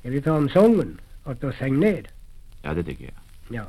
Ska vi ta om sången? Och då säng ned. Ja, det tycker jag. Ja.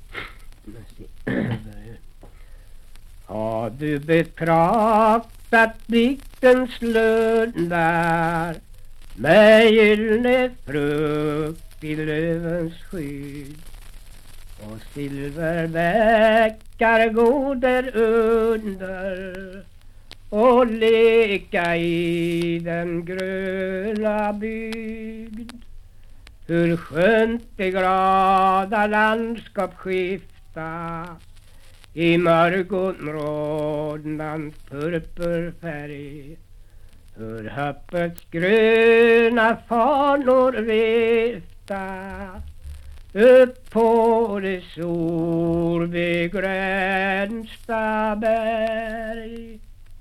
Har du betraktat diktens lundar med gyllene frukt i lövens skydd och silverbäckar går där under och leka i den gröna bygd? Hur skönt det glada landskap skifta i morgonrodnans purpurfärg. Hur hoppets gröna fanor vifta upp på det solbegränsta berg.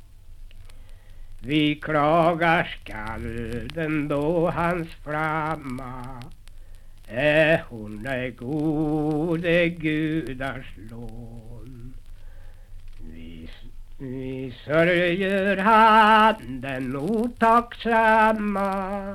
Vi klagar skalden då hans flamma hon är gode gudars lån. Vi sörjer han den otacksamma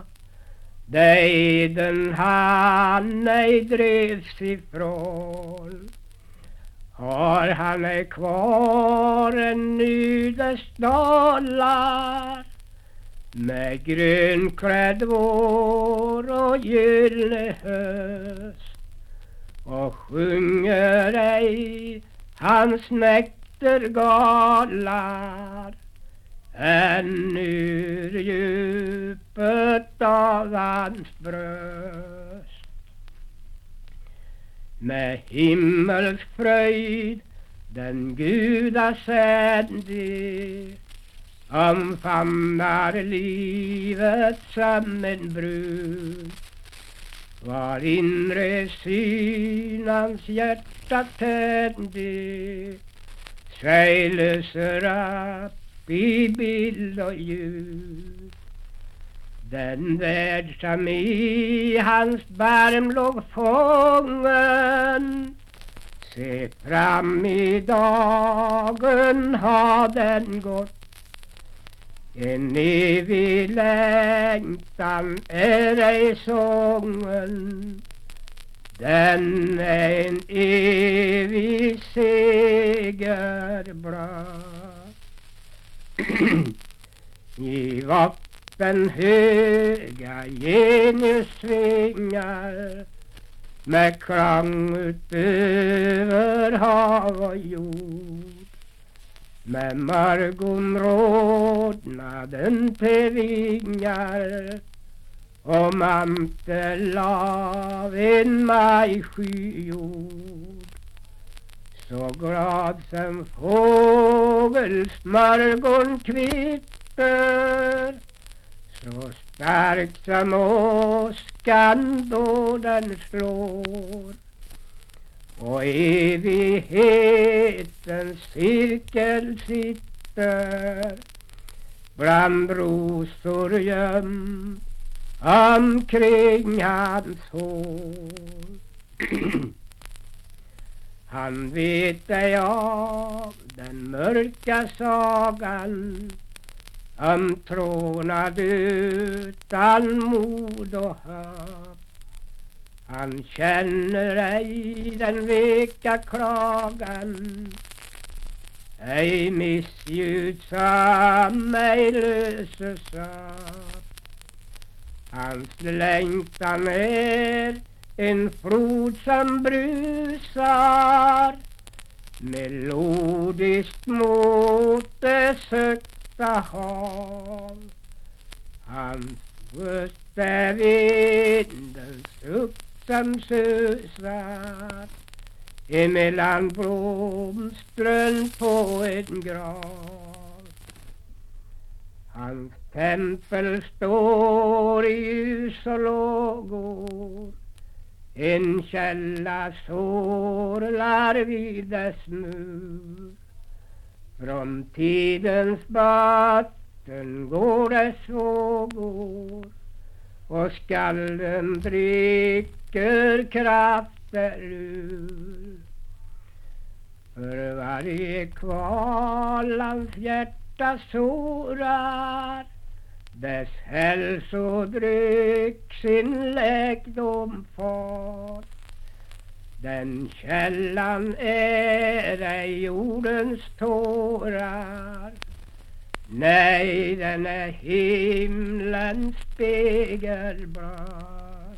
den han ej drevs ifrån. Har han är kvar en nydes dalar med grönklädd vår och gyllene höst och sjunger ej hans näktergalar än ur djupet av hans bröst. Med himmelsk fröjd den gudasände omfamnar livet som en brud. Var inre syn hans hjärta tände sig löser upp i bild och ljud. Den värld som i hans barm låg fången, se fram i dagen har den gått. En evig längtan är ej sången, den är en evig segerbröd. I vatten höga genusvingar med klang utöver hav och jord. Med morgonrodnaden till vingar och mantel av en majskyjord. Så glad som fågels morgonkvitter, så starkt som åskan då den slår. Och evighetens cirkel sitter bland rosor gömd omkring hans hår. Han vet ej av den mörka sagan om trånad utan mod och hopp. Han känner ej den veka klagan, ej missljud som ej löses upp. Hans längtan är en flod som brusar melodiskt mot det sökta hav. Hans röst är vindens suck som susar emellan blomstren på en grav. Hans tempel står i ljus och lågor, en källa sorlar vid dess mur. Från tidens botten går dess vågor och skalden dricker krafter ur. För varje kval hans hjärta sårar dess hälsodryck sin läkdom far. Den källan är ej jordens tårar, nej, den är himlens spegelblad.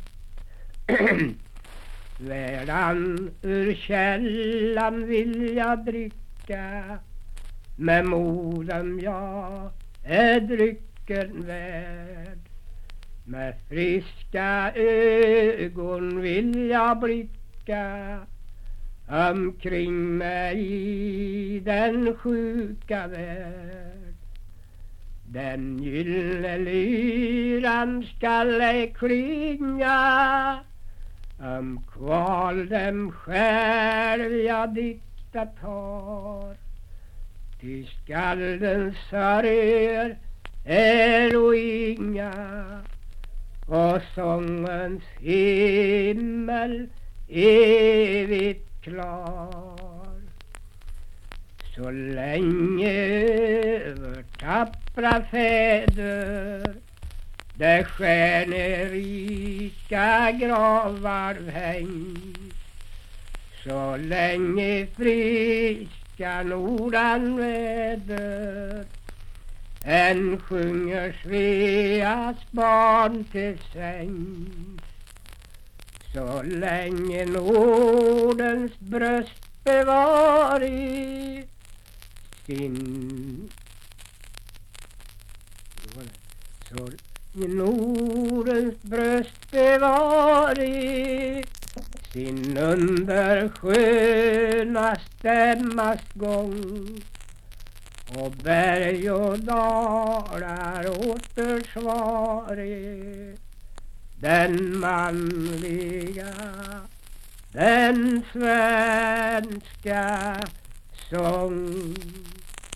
Världen ur källan vill jag dricka, med moden jag är drycken värd. Med friska ögon vill jag blicka omkring mig i den sjuka värld. Den gyllene lyran skall ej klinga om kval dem själv jag diktat har. Ty skaldens sorger är inga, och sångens himmel evigt klar. Så länge över tappra fäder det stjärnerika gravar hängs, så länge friska nordanväder än sjunger Sveas barn till sängs, så länge Nordens bröst bevarar sin, så Nordens bröst bevarar sin undersköna stämmas gång, och berg och dalar återsvarar den manliga, den svenska sång.